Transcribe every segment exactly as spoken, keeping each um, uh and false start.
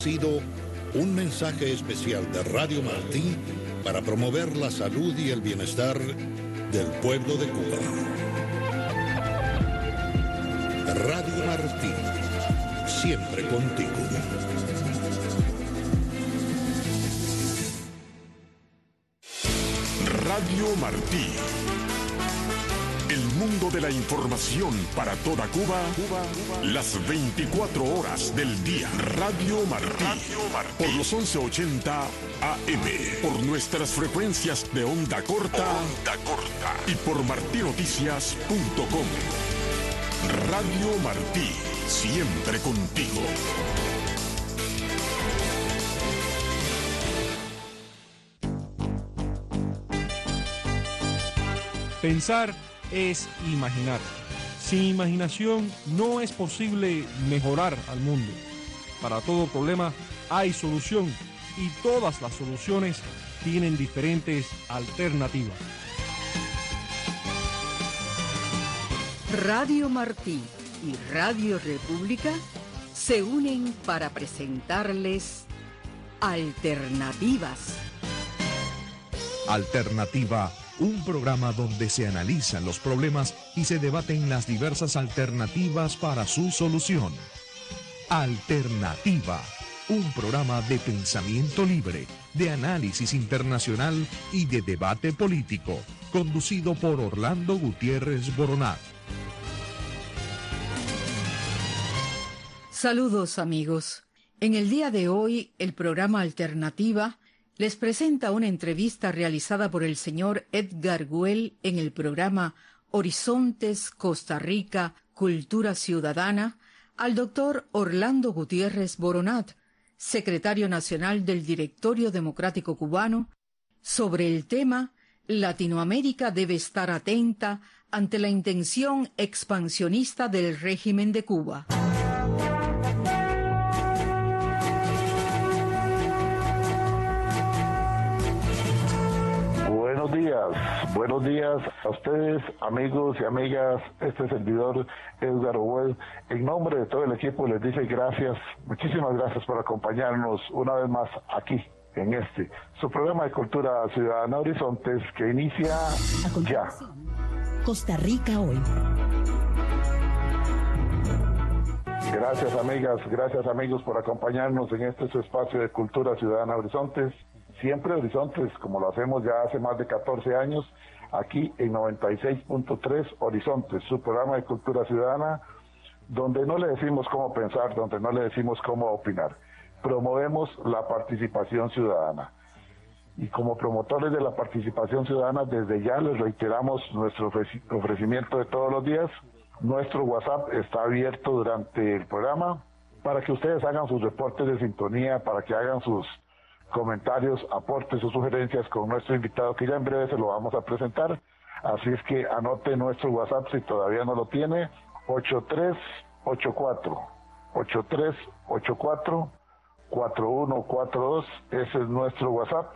Ha sido un mensaje especial de Radio Martí para promover la salud y el bienestar del pueblo de Cuba. Radio Martí, siempre contigo. Radio Martí. El mundo de la información para toda Cuba, Cuba, Cuba. Las veinticuatro horas del día. Radio Martí. Radio Martí. Por los once ochenta A M. Por nuestras frecuencias de onda corta. Onda corta. Y por martinoticias punto com. Radio Martí. Siempre contigo. Pensar es imaginar. Sin imaginación no es posible mejorar al mundo. Para todo problema hay solución y todas las soluciones tienen diferentes alternativas. Radio Martí y Radio República se unen para presentarles Alternativas. Alternativa, un programa donde se analizan los problemas y se debaten las diversas alternativas para su solución. Alternativa, un programa de pensamiento libre, de análisis internacional y de debate político, conducido por Orlando Gutiérrez Boronat. Saludos, amigos. En el día de hoy, el programa Alternativa les presenta una entrevista realizada por el señor Edgar Güell en el programa Horizontes Costa Rica, Cultura Ciudadana, al doctor Orlando Gutiérrez Boronat, secretario nacional del Directorio Democrático Cubano, sobre el tema Latinoamérica debe estar atenta ante la intención expansionista del régimen de Cuba. Buenos días, buenos días a ustedes, amigos y amigas. Este servidor Edgar Güell, en nombre de todo el equipo, les dice gracias, muchísimas gracias por acompañarnos una vez más aquí en este, su programa de Cultura Ciudadana Horizontes, que inicia ya. Costa Rica hoy. Gracias, amigas, gracias, amigos, por acompañarnos en este su espacio de Cultura Ciudadana Horizontes. Siempre Horizontes, como lo hacemos ya hace más de catorce años, aquí en noventa y seis punto tres Horizontes, su programa de Cultura Ciudadana, donde no le decimos cómo pensar, donde no le decimos cómo opinar. Promovemos la participación ciudadana. Y como promotores de la participación ciudadana, desde ya les reiteramos nuestro ofrecimiento de todos los días. Nuestro WhatsApp está abierto durante el programa para que ustedes hagan sus reportes de sintonía, para que hagan sus comentarios, aportes o sugerencias con nuestro invitado, que ya en breve se lo vamos a presentar. Así es que anote nuestro WhatsApp si todavía no lo tiene, ocho tres ocho cuatro, ocho tres ocho cuatro, cuatro uno cuatro dos, ese es nuestro WhatsApp.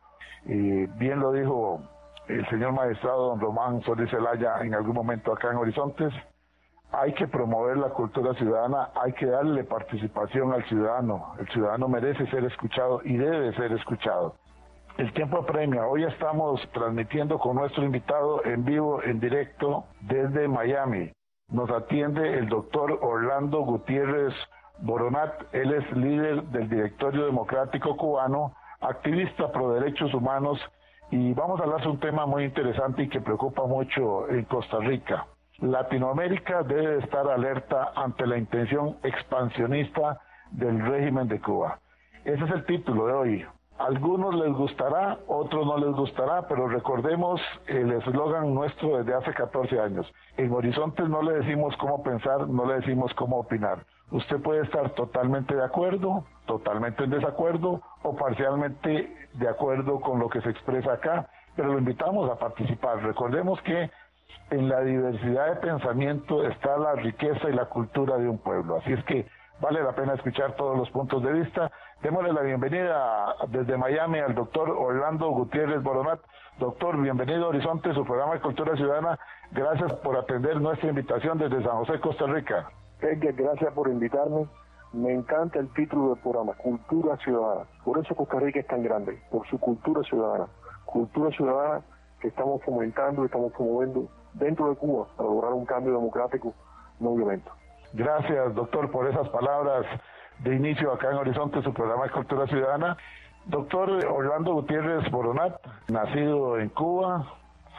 Y bien lo dijo el señor magistrado don Román Solís Zelaya en algún momento acá en Horizontes, hay que promover la cultura ciudadana, hay que darle participación al ciudadano. El ciudadano merece ser escuchado y debe ser escuchado. El tiempo apremia. Hoy estamos transmitiendo con nuestro invitado en vivo, en directo, desde Miami. Nos atiende el doctor Orlando Gutiérrez Boronat. Él es líder del Directorio Democrático Cubano, activista pro derechos humanos, y vamos a hablar de un tema muy interesante y que preocupa mucho en Costa Rica. Latinoamérica debe estar alerta ante la intención expansionista del régimen de Cuba. Ese es el título de hoy. A algunos les gustará, otros no les gustará, pero recordemos el eslogan nuestro desde hace catorce años. En Horizontes no le decimos cómo pensar, no le decimos cómo opinar. Usted puede estar totalmente de acuerdo, totalmente en desacuerdo o parcialmente de acuerdo con lo que se expresa acá, pero lo invitamos a participar. Recordemos que en la diversidad de pensamiento está la riqueza y la cultura de un pueblo. Así es que vale la pena escuchar todos los puntos de vista. Démosle la bienvenida desde Miami al doctor Orlando Gutiérrez Boronat. Doctor, bienvenido a Horizonte, su programa de Cultura Ciudadana. Gracias por atender nuestra invitación desde San José, Costa Rica. Edgar, gracias por invitarme. Me encanta el título del programa, Cultura Ciudadana. Por eso Costa Rica es tan grande, por su cultura ciudadana. Cultura ciudadana que estamos fomentando y estamos promoviendo dentro de Cuba para lograr un cambio democrático no violento. Gracias, doctor, por esas palabras de inicio acá en Horizonte, su programa de Cultura Ciudadana. Doctor Orlando Gutiérrez Boronat, nacido en Cuba,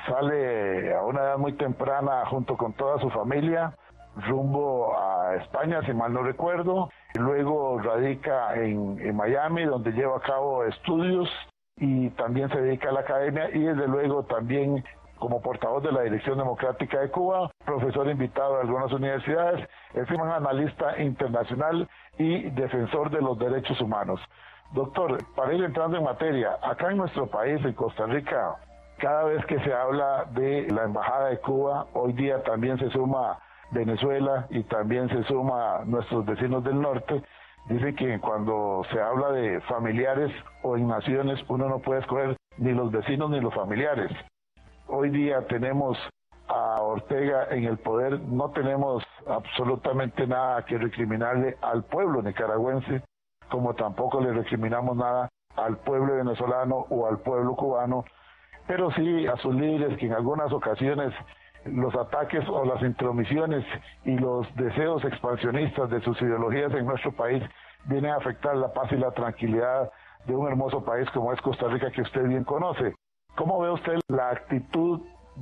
sale a una edad muy temprana junto con toda su familia rumbo a España, si mal no recuerdo. Luego radica en, en Miami, donde lleva a cabo estudios y también se dedica a la academia y desde luego también como portavoz de la Dirección Democrática de Cuba, profesor invitado a algunas universidades, es un analista internacional y defensor de los derechos humanos. Doctor, para ir entrando en materia, acá en nuestro país, en Costa Rica, cada vez que se habla de la Embajada de Cuba, hoy día también se suma Venezuela y también se suma nuestros vecinos del norte. Dice que cuando se habla de familiares o en naciones, uno no puede escoger ni los vecinos ni los familiares. Hoy día tenemos a Ortega en el poder, no tenemos absolutamente nada que recriminarle al pueblo nicaragüense, como tampoco le recriminamos nada al pueblo venezolano o al pueblo cubano, pero sí a sus líderes que en algunas ocasiones los ataques o las intromisiones y los deseos expansionistas de sus ideologías en nuestro país vienen a afectar la paz y la tranquilidad de un hermoso país como es Costa Rica, que usted bien conoce. ¿Cómo ve usted la actitud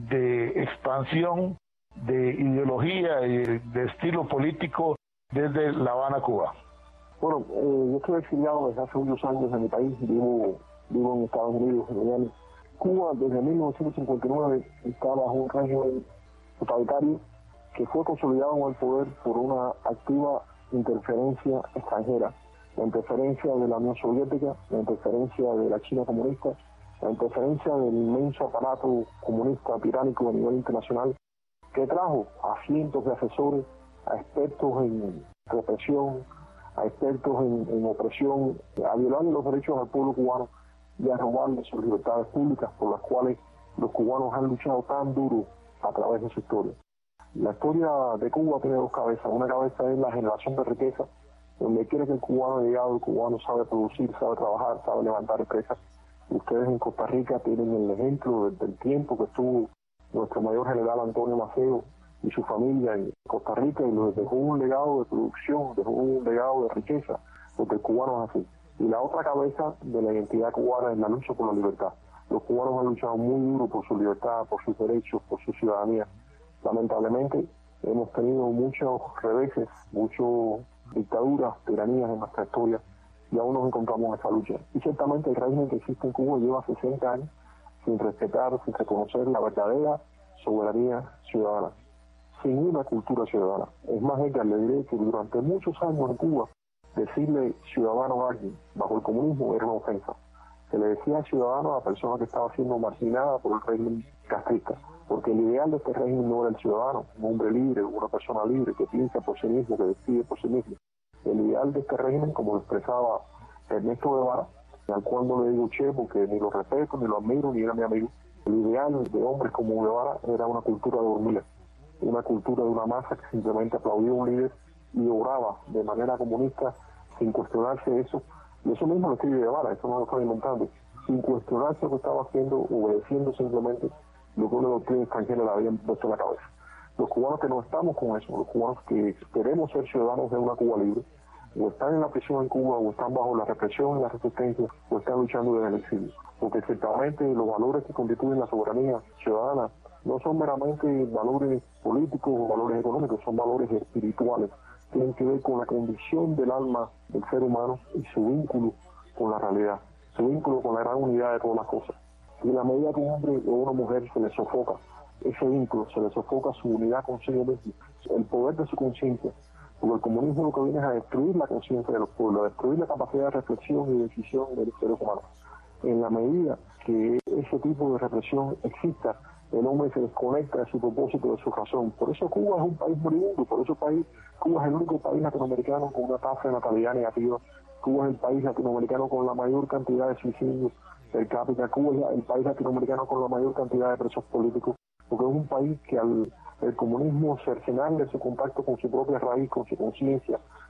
de expansión de ideología y de estilo político desde La Habana, Cuba? Bueno, eh, yo estoy exiliado desde hace muchos años en mi país, vivo, vivo en Estados Unidos, en Miami. Cuba desde mil novecientos cincuenta y nueve está bajo un régimen totalitario que fue consolidado en el poder por una activa interferencia extranjera, la interferencia de la Unión Soviética, la interferencia de la China comunista, la interferencia del inmenso aparato comunista tiránico a nivel internacional, que trajo a cientos de asesores, a expertos en represión, a expertos en, en opresión, a violar los derechos al pueblo cubano y a robarle sus libertades públicas por las cuales los cubanos han luchado tan duro a través de su historia. La historia de Cuba tiene dos cabezas. Una cabeza es la generación de riqueza, donde quiere que el cubano ha llegado, el cubano sabe producir, sabe trabajar, sabe levantar empresas. Ustedes en Costa Rica tienen el ejemplo del, del tiempo que estuvo nuestro mayor general Antonio Maceo y su familia en Costa Rica, y nos dejó un legado de producción, dejó un legado de riqueza, porque el cubano es así. Y la otra cabeza de la identidad cubana es la lucha por la libertad. Los cubanos han luchado muy duro por su libertad, por sus derechos, por su ciudadanía. Lamentablemente hemos tenido muchos reveses, muchas dictaduras, tiranías en nuestra historia, y aún nos encontramos en esa lucha. Y ciertamente el régimen que existe en Cuba lleva sesenta años sin respetar, sin reconocer la verdadera soberanía ciudadana, sin una cultura ciudadana. Es más, Edgar, le diré que durante muchos años en Cuba, decirle ciudadano a alguien bajo el comunismo era una ofensa. Se le decía ciudadano a la persona que estaba siendo marginada por el régimen castrista, porque el ideal de este régimen no era el ciudadano, un hombre libre, una persona libre que piensa por sí mismo, que decide por sí mismo. El ideal de este régimen, como lo expresaba Ernesto Guevara, al cual no le digo che porque ni lo respeto, ni lo admiro, ni era mi amigo, el ideal de hombres como Guevara era una cultura de hormigas, una cultura de una masa que simplemente aplaudía a un líder y obraba de manera comunista sin cuestionarse eso. Y eso mismo lo escribe Guevara, eso no lo estoy inventando, sin cuestionarse lo que estaba haciendo, obedeciendo simplemente lo que una doctrina extranjera le habían puesto en la cabeza. Los cubanos que no estamos con eso, los cubanos que queremos ser ciudadanos de una Cuba libre, o están en la prisión en Cuba, o están bajo la represión y la resistencia, o están luchando desde el exilio. Porque ciertamente los valores que constituyen la soberanía ciudadana no son meramente valores políticos o valores económicos, son valores espirituales. Tienen que ver con la condición del alma del ser humano y su vínculo con la realidad, su vínculo con la gran unidad de todas las cosas. Y la medida que un hombre o una mujer se le sofoca ese vínculo, se le sofoca su unidad consigo mismo, el poder de su conciencia, porque el comunismo lo que viene es a destruir la conciencia de los pueblos, a destruir la capacidad de reflexión y decisión de los seres humanos. En la medida que ese tipo de represión exista, el hombre se desconecta de su propósito, de su razón. Por eso Cuba es un país moribundo, por eso país, Cuba es el único país latinoamericano con una tasa de natalidad negativa. Cuba es el país latinoamericano con la mayor cantidad de suicidios per cápita. Cuba es el país latinoamericano con la mayor cantidad de presos políticos, porque es un país que al el comunismo cercenarle su contacto con su propia raíz, con su conciencia,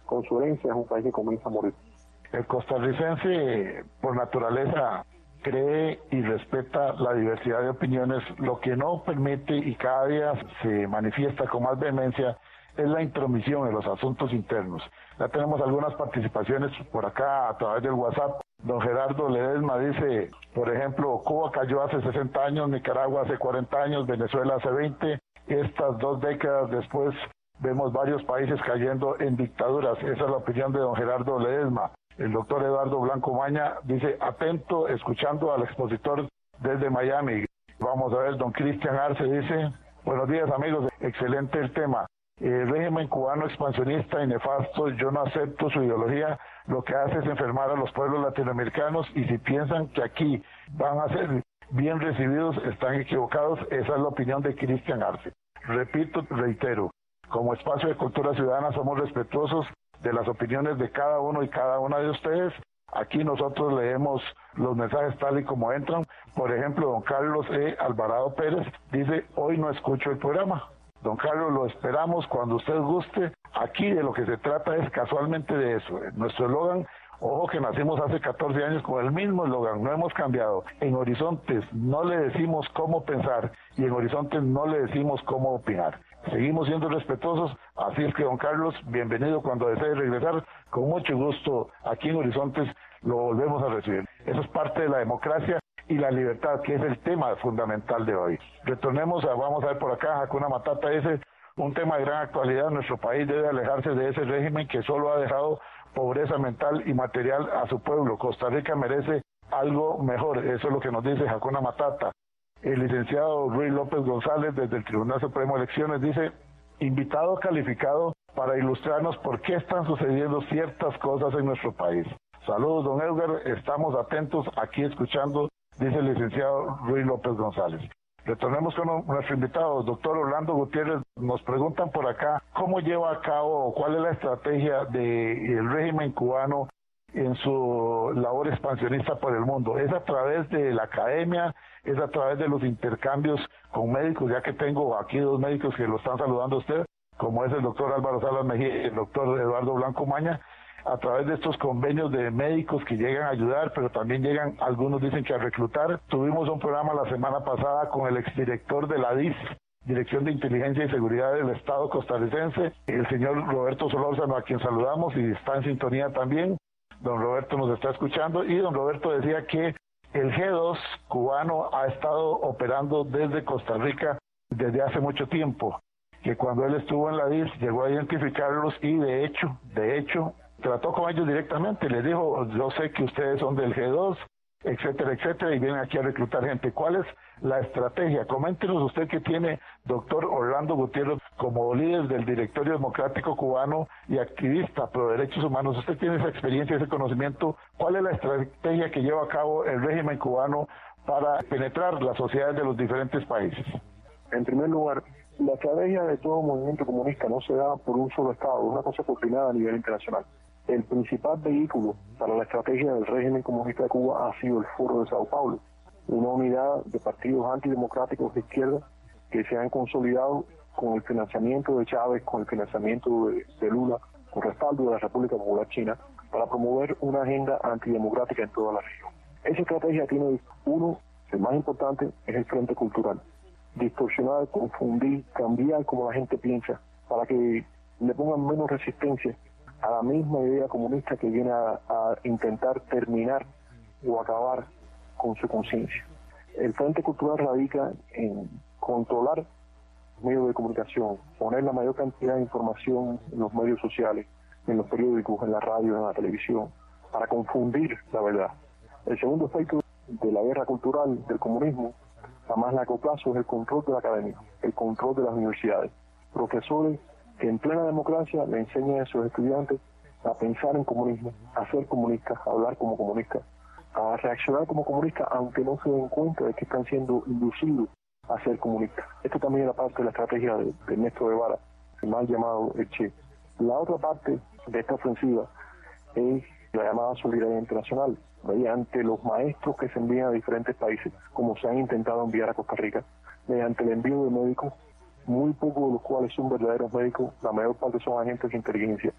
con su herencia, es un país que comienza a morir. El costarricense, por naturaleza, cree y respeta la diversidad de opiniones. Lo que no permite y cada día se manifiesta con más vehemencia es la intromisión en los asuntos internos. Ya tenemos algunas participaciones por acá a través del WhatsApp. Don Gerardo Ledesma dice, por ejemplo, Cuba cayó hace sesenta años, Nicaragua hace cuarenta años, Venezuela hace veinte. Estas dos décadas después vemos varios países cayendo en dictaduras. Esa es la opinión de don Gerardo Ledesma. El doctor Eduardo Blanco Maña dice, atento, escuchando al expositor desde Miami. Vamos a ver, don Cristian Arce dice, buenos días amigos, excelente el tema. El régimen cubano expansionista y nefasto, yo no acepto su ideología, lo que hace es enfermar a los pueblos latinoamericanos y si piensan que aquí van a ser bien recibidos, están equivocados. Esa es la opinión de Cristian Arce. Repito, reitero, como espacio de cultura ciudadana somos respetuosos de las opiniones de cada uno y cada una de ustedes. Aquí nosotros leemos los mensajes tal y como entran. Por ejemplo, don Carlos E. Alvarado Pérez dice, hoy no escucho el programa. Don Carlos, lo esperamos cuando usted guste. Aquí de lo que se trata es casualmente de eso. Nuestro eslogan, ojo que nacimos hace catorce años con el mismo eslogan, no hemos cambiado. En Horizontes no le decimos cómo pensar y en Horizontes no le decimos cómo opinar. Seguimos siendo respetuosos, así es que don Carlos, bienvenido cuando desee regresar, con mucho gusto aquí en Horizontes lo volvemos a recibir. Eso es parte de la democracia y la libertad, que es el tema fundamental de hoy. Retornemos a, vamos a ver por acá, Hakuna Matata, ese un tema de gran actualidad. Nuestro país debe alejarse de ese régimen que solo ha dejado pobreza mental y material a su pueblo. Costa Rica merece algo mejor, eso es lo que nos dice Hakuna Matata. El licenciado Ruy López González desde el Tribunal Supremo de Elecciones dice, invitado calificado para ilustrarnos por qué están sucediendo ciertas cosas en nuestro país. Saludos, don Edgar, estamos atentos aquí escuchando, dice el licenciado Ruy López González. Retornemos con nuestro invitado, doctor Orlando Gutiérrez. Nos preguntan por acá cómo lleva a cabo, cuál es la estrategia del régimen cubano en su labor expansionista por el mundo. ¿Es a través de la academia? ¿Es a través de los intercambios con médicos? Ya que tengo aquí dos médicos que lo están saludando a usted, como es el doctor Álvaro Salas Mejía y el doctor Eduardo Blanco Maña, a través de estos convenios de médicos que llegan a ayudar, pero también llegan, algunos dicen que a reclutar. Tuvimos un programa la semana pasada con el exdirector de la D I S, Dirección de Inteligencia y Seguridad del Estado costarricense, el señor Roberto Solórzano, a quien saludamos y está en sintonía también. Don Roberto nos está escuchando y don Roberto decía que el G dos cubano ha estado operando desde Costa Rica desde hace mucho tiempo, que cuando él estuvo en la D I S llegó a identificarlos y de hecho, de hecho, trató con ellos directamente, les dijo, yo sé que ustedes son del G dos, etcétera, etcétera, y vienen aquí a reclutar gente. ¿Cuál es la estrategia? Coméntenos usted que tiene, doctor Orlando Gutiérrez, como líder del Directorio Democrático Cubano y activista pro derechos humanos. Usted tiene esa experiencia, ese conocimiento. ¿Cuál es la estrategia que lleva a cabo el régimen cubano para penetrar las sociedades de los diferentes países? En primer lugar, la estrategia de todo movimiento comunista no se da por un solo Estado, es una cosa coordinada a nivel internacional. El principal vehículo para la estrategia del régimen comunista de Cuba ha sido el Foro de Sao Paulo, una unidad de partidos antidemocráticos de izquierda que se han consolidado con el financiamiento de Chávez, con el financiamiento de, de Lula, con respaldo de la República Popular China, para promover una agenda antidemocrática en toda la región. Esa estrategia tiene uno, el más importante, es el frente cultural. Distorsionar, confundir, cambiar como la gente piensa, para que le pongan menos resistencia a la misma idea comunista que viene a, a intentar terminar o acabar con su conciencia. El Frente Cultural radica en controlar los medios de comunicación, poner la mayor cantidad de información en los medios sociales, en los periódicos, en la radio, en la televisión, para confundir la verdad. El segundo efecto de la guerra cultural del comunismo, a más largo plazo, es el control de la academia, el control de las universidades. Profesores que en plena democracia le enseñan a sus estudiantes a pensar en comunismo, a ser comunistas, a hablar como comunistas, a reaccionar como comunistas, aunque no se den cuenta de que están siendo inducidos a ser comunistas. Esto también es la parte de la estrategia de, de Ernesto Guevara, el mal llamado el Che. La otra parte de esta ofensiva es la llamada solidaridad internacional, mediante los maestros que se envían a diferentes países, como se han intentado enviar a Costa Rica, mediante el envío de médicos, muy pocos de los cuales son verdaderos médicos, la mayor parte son agentes de inteligencia.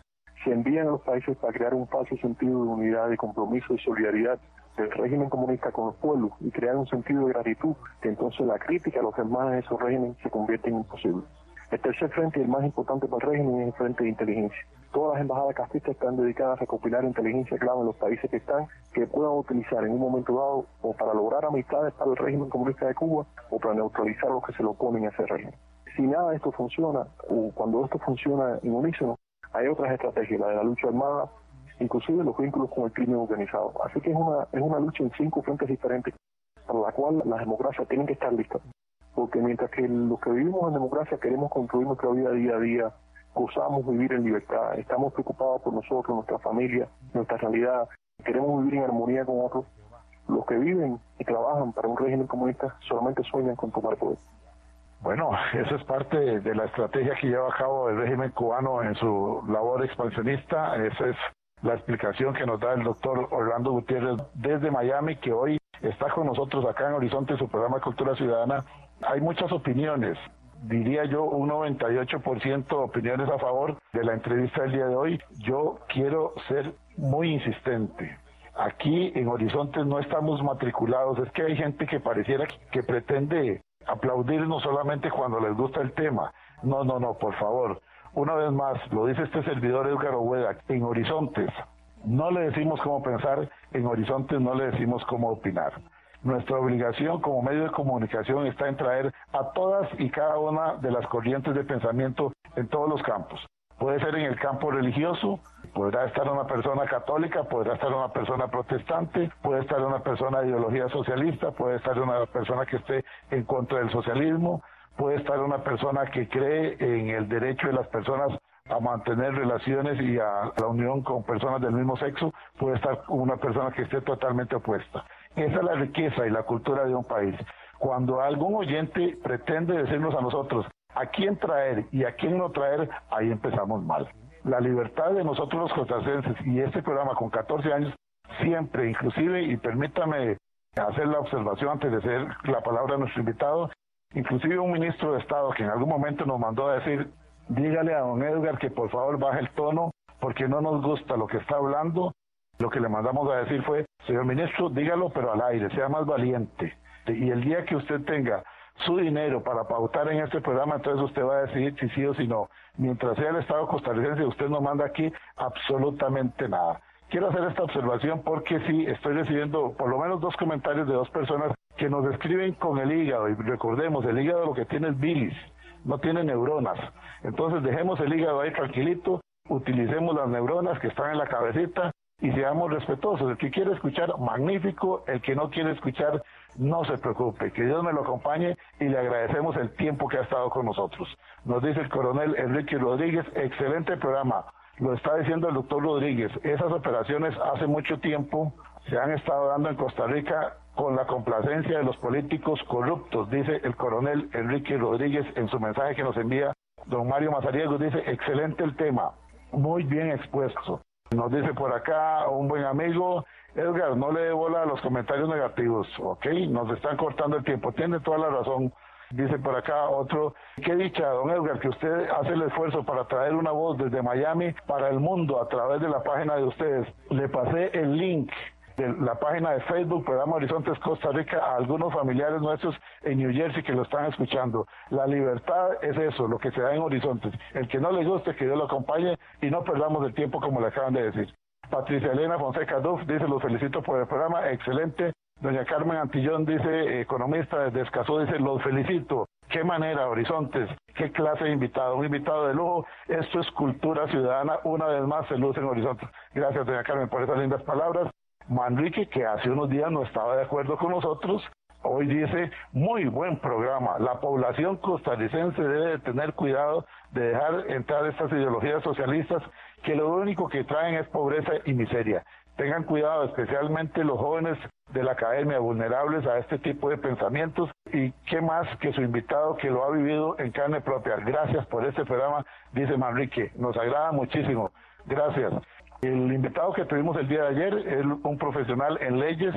se envían a los países para crear un falso sentido de unidad, de compromiso y solidaridad del régimen comunista con los pueblos y crear un sentido de gratitud, que entonces la crítica a los hermanos de esos regímenes se convierte en imposible. El tercer frente, y el más importante para el régimen, es el frente de inteligencia. Todas las embajadas castristas están dedicadas a recopilar inteligencia clave en los países que están, que puedan utilizar en un momento dado o para lograr amistades para el régimen comunista de Cuba o para neutralizar a los que se lo oponen a ese régimen. Si nada de esto funciona, o cuando esto funciona en unísono, hay otras estrategias, la de la lucha armada, inclusive los vínculos con el crimen organizado. Así que es una, es una lucha en cinco frentes diferentes, para la cual las democracias tienen que estar listas. Porque mientras que los que vivimos en democracia queremos construir nuestra vida día a día, gozamos vivir en libertad, estamos preocupados por nosotros, nuestra familia, nuestra realidad, queremos vivir en armonía con otros, los que viven y trabajan para un régimen comunista solamente sueñan con tomar poder. Bueno, eso es parte de la estrategia que lleva a cabo el régimen cubano en su labor expansionista. Esa es la explicación que nos da el doctor Orlando Gutiérrez desde Miami, que hoy está con nosotros acá en Horizonte, en su programa Cultura Ciudadana. Hay muchas opiniones, diría yo un noventa y ocho por ciento opiniones a favor de la entrevista del día de hoy. Yo quiero ser muy insistente. Aquí en Horizonte no estamos matriculados, es que hay gente que pareciera que pretende aplaudirnos solamente cuando les gusta el tema. No, no, no, por favor. Una vez más, lo dice este servidor Edgar Obueda, en Horizontes no le decimos cómo pensar, en Horizontes no le decimos cómo opinar. Nuestra obligación como medio de comunicación está en traer a todas y cada una de las corrientes de pensamiento en todos los campos. Puede ser en el campo religioso, podrá estar una persona católica, podrá estar una persona protestante, puede estar una persona de ideología socialista, puede estar una persona que esté en contra del socialismo, puede estar una persona que cree en el derecho de las personas a mantener relaciones y a la unión con personas del mismo sexo, puede estar una persona que esté totalmente opuesta. Esa es la riqueza y la cultura de un país. Cuando algún oyente pretende decirnos a nosotros a quién traer y a quién no traer, ahí empezamos mal. La libertad de nosotros los costarricenses y este programa con catorce años, siempre, inclusive, y permítame hacer la observación antes de ceder la palabra a nuestro invitado, inclusive un ministro de Estado que en algún momento nos mandó a decir, dígale a don Edgar que por favor baje el tono porque no nos gusta lo que está hablando. Lo que le mandamos a decir fue, señor ministro, dígalo pero al aire, sea más valiente. Y el día que usted tenga su dinero para pautar en este programa, entonces usted va a decidir si sí o si no. Mientras sea el Estado costarricense, usted no manda aquí absolutamente nada. Quiero hacer esta observación porque sí, estoy recibiendo por lo menos dos comentarios de dos personas que nos escriben con el hígado, y recordemos, el hígado lo que tiene es bilis, no tiene neuronas. Entonces dejemos el hígado ahí tranquilito, utilicemos las neuronas que están en la cabecita y seamos respetuosos. El que quiere escuchar, magnífico. El que no quiere escuchar, no se preocupe. Que Dios me lo acompañe y le agradecemos el tiempo que ha estado con nosotros. Nos dice el coronel Enrique Rodríguez, excelente programa. Lo está diciendo el doctor Rodríguez. Esas operaciones hace mucho tiempo se han estado dando en Costa Rica con la complacencia de los políticos corruptos, dice el coronel Enrique Rodríguez en su mensaje que nos envía. Don Mario Mazariegos dice, excelente el tema, muy bien expuesto. Nos dice por acá un buen amigo, Edgar, no le dé bola a los comentarios negativos, ok, nos están cortando el tiempo, tiene toda la razón. Dice por acá otro, qué dicha, don Edgar, que usted hace el esfuerzo para traer una voz desde Miami para el mundo a través de la página de ustedes. Le pasé el link de la página de Facebook, Programa Horizontes Costa Rica, a algunos familiares nuestros en New Jersey que lo están escuchando. La libertad es eso, lo que se da en Horizontes. El que no le guste, que Dios lo acompañe y no perdamos el tiempo como le acaban de decir. Patricia Elena Fonseca Duff dice, los felicito por el programa, excelente. Doña Carmen Antillón dice, economista desde Escazú, dice, los felicito. Qué manera, Horizontes, qué clase de invitado, un invitado de lujo. Esto es cultura ciudadana, una vez más se luce en Horizontes. Gracias, doña Carmen, por esas lindas palabras. Manrique, que hace unos días no estaba de acuerdo con nosotros, hoy dice, muy buen programa. La población costarricense debe de tener cuidado de dejar entrar estas ideologías socialistas que lo único que traen es pobreza y miseria. Tengan cuidado, especialmente los jóvenes de la academia, vulnerables a este tipo de pensamientos, y qué más que su invitado que lo ha vivido en carne propia. Gracias por este programa, dice Manrique, nos agrada muchísimo. Gracias. El invitado que tuvimos el día de ayer es un profesional en leyes,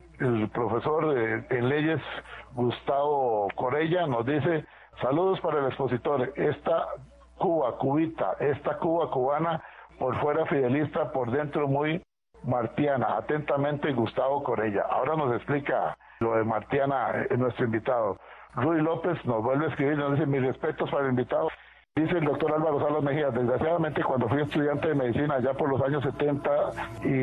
el profesor de, en leyes Gustavo Corella, nos dice, saludos para el expositor, esta Cuba, cubita, esta Cuba cubana, por fuera fidelista, por dentro muy martiana. Atentamente, Gustavo Corella. Ahora nos explica lo de Martiana eh, nuestro invitado. Rudy López nos vuelve a escribir, nos dice: mis respetos para el invitado. Dice el doctor Álvaro Salas Mejía: desgraciadamente, cuando fui estudiante de medicina allá por los años setenta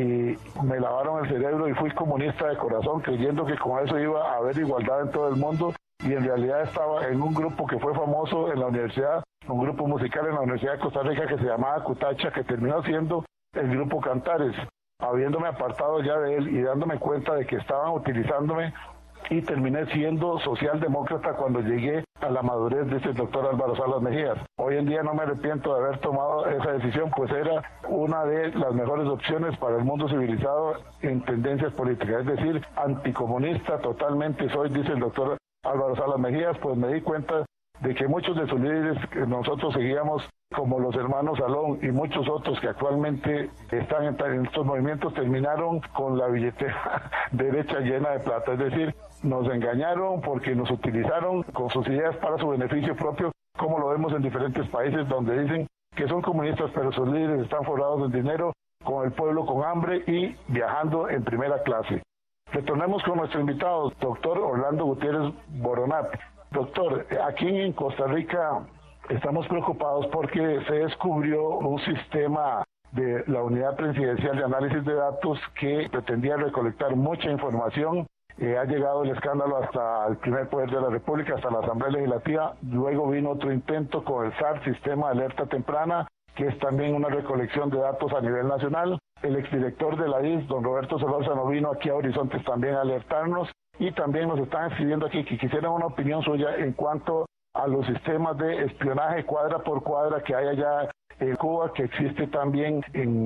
y me lavaron el cerebro y fui comunista de corazón, creyendo que con eso iba a haber igualdad en todo el mundo, y en realidad estaba en un grupo que fue famoso en la universidad, un grupo musical en la Universidad de Costa Rica que se llamaba Cutacha, que terminó siendo el grupo Cantares. Habiéndome apartado ya de él y dándome cuenta de que estaban utilizándome, y terminé siendo socialdemócrata cuando llegué a la madurez, dice el doctor Álvaro Salas Mejías. Hoy en día no me arrepiento de haber tomado esa decisión, pues era una de las mejores opciones para el mundo civilizado en tendencias políticas, es decir, anticomunista totalmente soy, dice el doctor Álvaro Salas Mejías. Pues me di cuenta de que muchos de sus líderes que nosotros seguíamos, como los hermanos Salón y muchos otros que actualmente están en estos movimientos, terminaron con la billetera derecha llena de plata, es decir, nos engañaron porque nos utilizaron con sus ideas para su beneficio propio, como lo vemos en diferentes países donde dicen que son comunistas, pero sus líderes están forrados en dinero, con el pueblo con hambre y viajando en primera clase. Retornemos con nuestro invitado, doctor Orlando Gutiérrez Boronat. Doctor, aquí en Costa Rica estamos preocupados porque se descubrió un sistema de la Unidad Presidencial de Análisis de Datos que pretendía recolectar mucha información. Eh, ha llegado el escándalo hasta el primer poder de la República, hasta la Asamblea Legislativa. Luego vino otro intento con el S A R, Sistema de Alerta Temprana, que es también una recolección de datos a nivel nacional. El exdirector de la I S, don Roberto Solórzano, vino aquí a Horizontes también a alertarnos, y también nos están escribiendo aquí que quisieran una opinión suya en cuanto a los sistemas de espionaje cuadra por cuadra que hay allá en Cuba, que existe también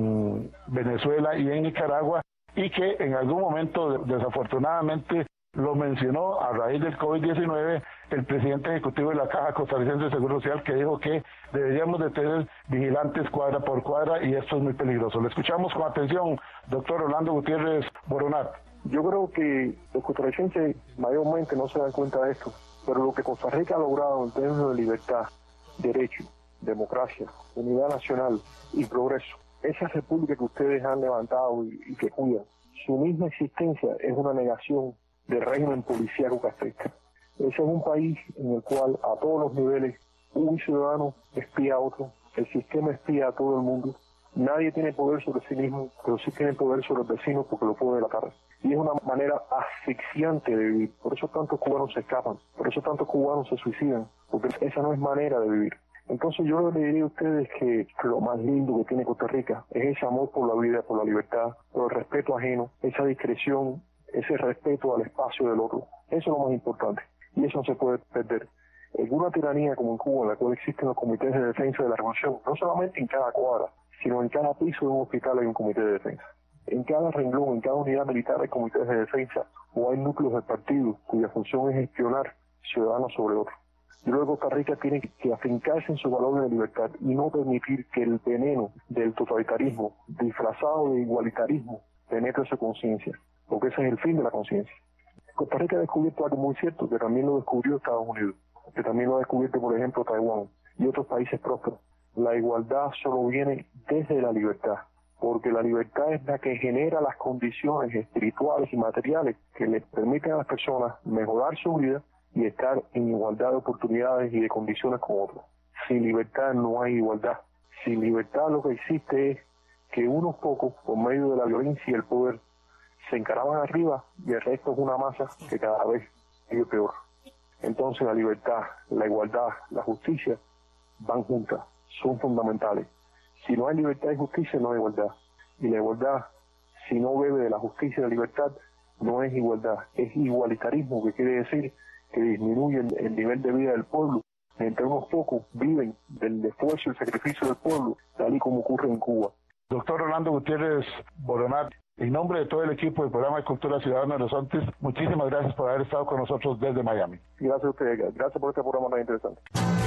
en Venezuela y en Nicaragua, y que en algún momento desafortunadamente lo mencionó a raíz del COVID diecinueve el presidente ejecutivo de la Caja Costarricense de Seguro Social, que dijo que deberíamos de tener vigilantes cuadra por cuadra, y esto es muy peligroso. Lo escuchamos con atención, doctor Orlando Gutiérrez Boronat. Yo creo que los costarricenses mayormente no se dan cuenta de esto, pero lo que Costa Rica ha logrado en términos de libertad, derecho, democracia, unidad nacional y progreso, esa república que ustedes han levantado y, y que cuidan, su misma existencia es una negación del régimen policíaco castrista. Ese es un país en el cual a todos los niveles un ciudadano espía a otro, el sistema espía a todo el mundo. Nadie tiene poder sobre sí mismo, pero sí tiene poder sobre el vecino porque lo puede delatar. Y es una manera asfixiante de vivir. Por eso tantos cubanos se escapan, por eso tantos cubanos se suicidan, porque esa no es manera de vivir. Entonces yo le diría a ustedes que lo más lindo que tiene Costa Rica es ese amor por la vida, por la libertad, por el respeto ajeno, esa discreción, ese respeto al espacio del otro. Eso es lo más importante, y eso no se puede perder. En una tiranía como en Cuba, en la cual existen los comités de defensa de la revolución, no solamente en cada cuadra, sino en cada piso de un hospital hay un comité de defensa. En cada renglón, en cada unidad militar hay comités de defensa, o hay núcleos de partidos cuya función es espionar ciudadanos sobre otros. Yo creo que Costa Rica tiene que afincarse en su valor de libertad y no permitir que el veneno del totalitarismo, disfrazado de igualitarismo, penetre su conciencia, porque ese es el fin de la conciencia. Costa Rica ha descubierto algo muy cierto, que también lo descubrió Estados Unidos, que también lo ha descubierto, por ejemplo, Taiwán y otros países prósperos. La igualdad solo viene desde la libertad, porque la libertad es la que genera las condiciones espirituales y materiales que les permiten a las personas mejorar su vida y estar en igualdad de oportunidades y de condiciones con otros. Sin libertad no hay igualdad. Sin libertad lo que existe es que unos pocos, por medio de la violencia y el poder, se encaraban arriba y el resto es una masa que cada vez vive peor. Entonces la libertad, la igualdad, la justicia van juntas, son fundamentales. Si no hay libertad y justicia, no hay igualdad. Y la igualdad, si no bebe de la justicia y la libertad, no es igualdad. Es igualitarismo, que quiere decir que disminuye el, el nivel de vida del pueblo. Entre unos pocos viven del esfuerzo y el sacrificio del pueblo, tal y como ocurre en Cuba. Doctor Orlando Gutiérrez Boronat, en nombre de todo el equipo del programa de Cultura Ciudadana de Horizontes, muchísimas gracias por haber estado con nosotros desde Miami. Gracias a ustedes, gracias por este programa tan interesante.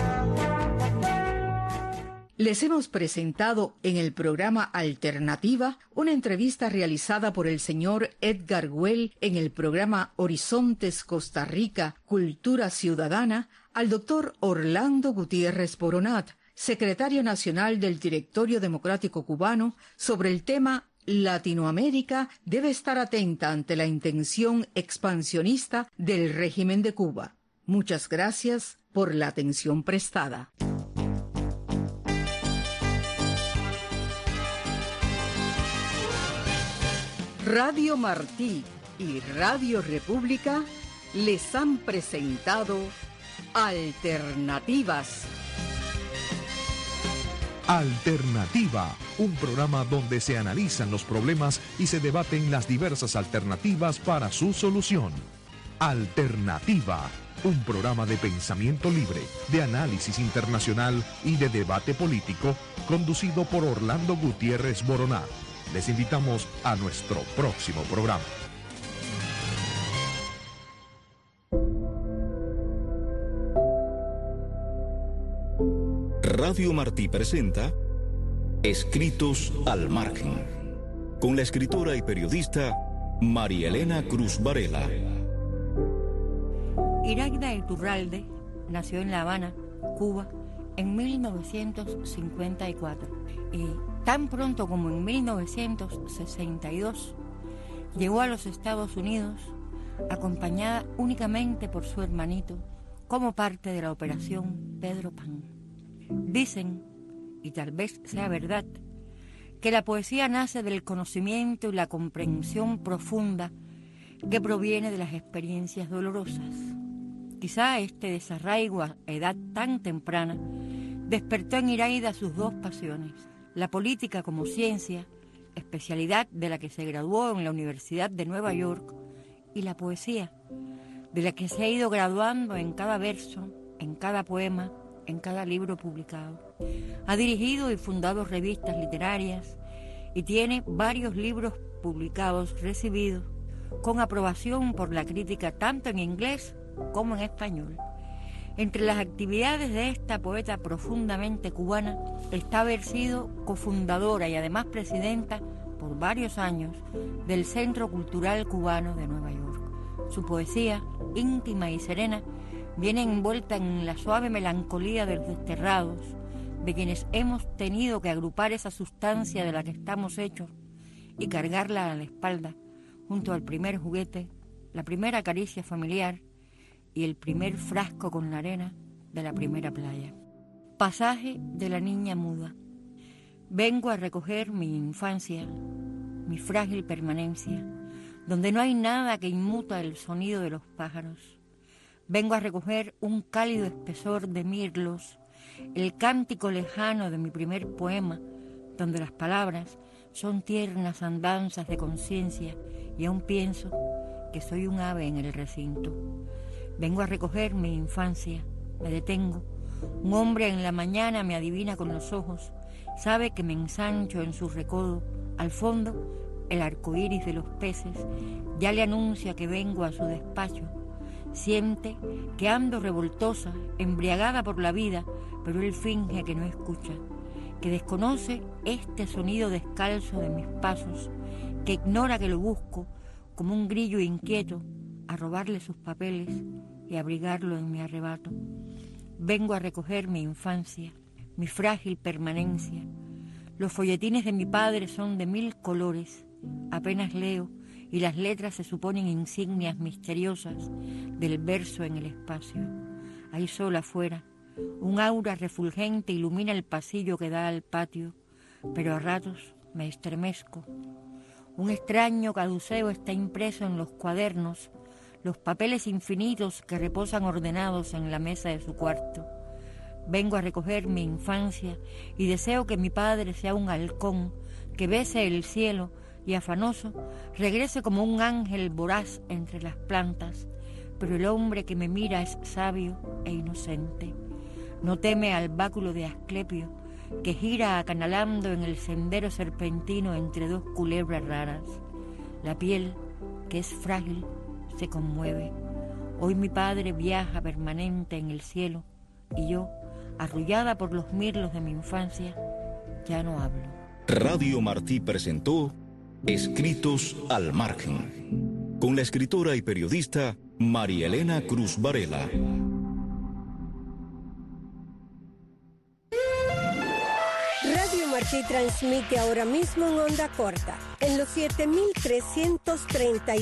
Les hemos presentado en el programa Alternativa una entrevista realizada por el señor Edgar Güell en el programa Horizontes Costa Rica, Cultura Ciudadana, al doctor Orlando Gutiérrez Boronat, secretario nacional del Directorio Democrático Cubano, sobre el tema Latinoamérica debe estar atenta ante la intención expansionista del régimen de Cuba. Muchas gracias por la atención prestada. Radio Martí y Radio República les han presentado Alternativas. Alternativa, un programa donde se analizan los problemas y se debaten las diversas alternativas para su solución. Alternativa, un programa de pensamiento libre, de análisis internacional y de debate político, conducido por Orlando Gutiérrez Boroná. Les invitamos a nuestro próximo programa. Radio Martí presenta Escritos al Margen, con la escritora y periodista María Elena Cruz Varela. Iraida Iturralde nació en La Habana, Cuba, en mil novecientos cincuenta y cuatro y tan pronto como en mil novecientos sesenta y dos llegó a los Estados Unidos acompañada únicamente por su hermanito como parte de la Operación Pedro Pan. Dicen, y tal vez sea verdad, que la poesía nace del conocimiento y la comprensión profunda que proviene de las experiencias dolorosas. Quizá este desarraigo a edad tan temprana despertó en Iraida sus dos pasiones: la política como ciencia, especialidad de la que se graduó en la Universidad de Nueva York, y la poesía, de la que se ha ido graduando en cada verso, en cada poema, en cada libro publicado. Ha dirigido y fundado revistas literarias y tiene varios libros publicados recibidos con aprobación por la crítica tanto en inglés como en español. Entre las actividades de esta poeta profundamente cubana está haber sido cofundadora y además presidenta por varios años del Centro Cultural Cubano de Nueva York. Su poesía, íntima y serena, viene envuelta en la suave melancolía de los desterrados, de quienes hemos tenido que agrupar esa sustancia de la que estamos hechos y cargarla a la espalda, junto al primer juguete, la primera caricia familiar y el primer frasco con la arena de la primera playa. Pasaje de la niña muda. Vengo a recoger mi infancia, mi frágil permanencia, donde no hay nada que inmuta el sonido de los pájaros. Vengo a recoger un cálido espesor de mirlos, el cántico lejano de mi primer poema, donde las palabras son tiernas andanzas de conciencia y aún pienso que soy un ave en el recinto. Vengo a recoger mi infancia, me detengo. Un hombre en la mañana me adivina con los ojos, sabe que me ensancho en su recodo. Al fondo, el arco iris de los peces ya le anuncia que vengo a su despacho. Siente que ando revoltosa, embriagada por la vida, pero él finge que no escucha, que desconoce este sonido descalzo de mis pasos, que ignora que lo busco como un grillo inquieto a robarle sus papeles y abrigarlo en mi arrebato. Vengo a recoger mi infancia, mi frágil permanencia. Los folletines de mi padre son de mil colores, apenas leo, y las letras se suponen insignias misteriosas del verso en el espacio. Hay sol afuera, un aura refulgente ilumina el pasillo que da al patio, pero a ratos me estremezco. Un extraño caduceo está impreso en los cuadernos, los papeles infinitos que reposan ordenados en la mesa de su cuarto. Vengo a recoger mi infancia y deseo que mi padre sea un halcón que bese el cielo y afanoso regrese como un ángel voraz entre las plantas, pero el hombre que me mira es sabio e inocente. No teme al báculo de Asclepio que gira acanalando en el sendero serpentino entre dos culebras raras. La piel, que es frágil, se conmueve. Hoy mi padre viaja permanente en el cielo y yo, arrullada por los mirlos de mi infancia, ya no hablo. Radio Martí presentó Escritos al Margen, con la escritora y periodista María Elena Cruz Varela. Martí transmite ahora mismo en onda corta, en los siete mil trescientos treinta y